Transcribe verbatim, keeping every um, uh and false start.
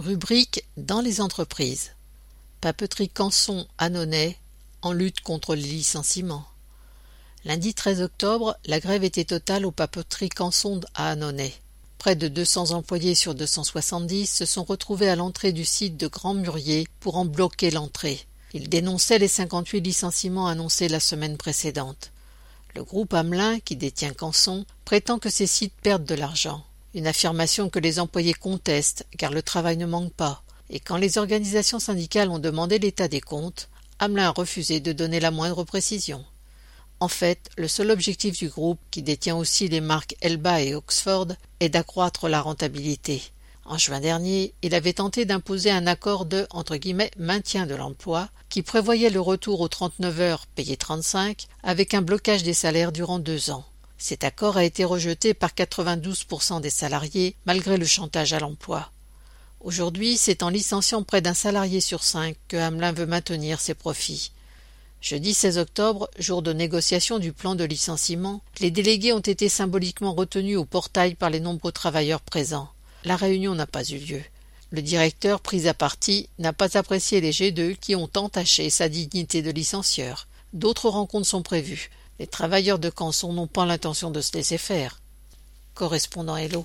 Rubrique dans les entreprises. Papeterie Canson Annonay en lutte contre les licenciements. Lundi treize octobre, la grève était totale aux papeteries Canson à Annonay. Près de deux cents employés sur deux cent soixante-dix se sont retrouvés à l'entrée du site de Grand Murier pour en bloquer l'entrée. Ils dénonçaient les cinquante-huit licenciements annoncés la semaine précédente. Le groupe Hamelin, qui détient Canson, prétend que ces sites perdent de l'argent. Une affirmation que les employés contestent, car le travail ne manque pas. Et quand les organisations syndicales ont demandé l'état des comptes, Hamelin a refusé de donner la moindre précision. En fait, le seul objectif du groupe, qui détient aussi les marques Elba et Oxford, est d'accroître la rentabilité. En juin dernier, il avait tenté d'imposer un accord de entre guillemets, maintien de l'emploi, qui prévoyait le retour aux trente-neuf heures payées trente-cinq, avec un blocage des salaires durant deux ans. Cet accord a été rejeté par quatre-vingt-douze pour cent des salariés, malgré le chantage à l'emploi. Aujourd'hui, c'est en licenciant près d'un salarié sur cinq que Hamelin veut maintenir ses profits. Jeudi seize octobre, jour de négociation du plan de licenciement, les délégués ont été symboliquement retenus au portail par les nombreux travailleurs présents. La réunion n'a pas eu lieu. Le directeur, pris à partie, n'a pas apprécié les G deux qui ont entaché sa dignité de licencieur. D'autres rencontres sont prévues. Les travailleurs de Canson n'ont pas l'intention de se laisser faire. Correspondant Hello.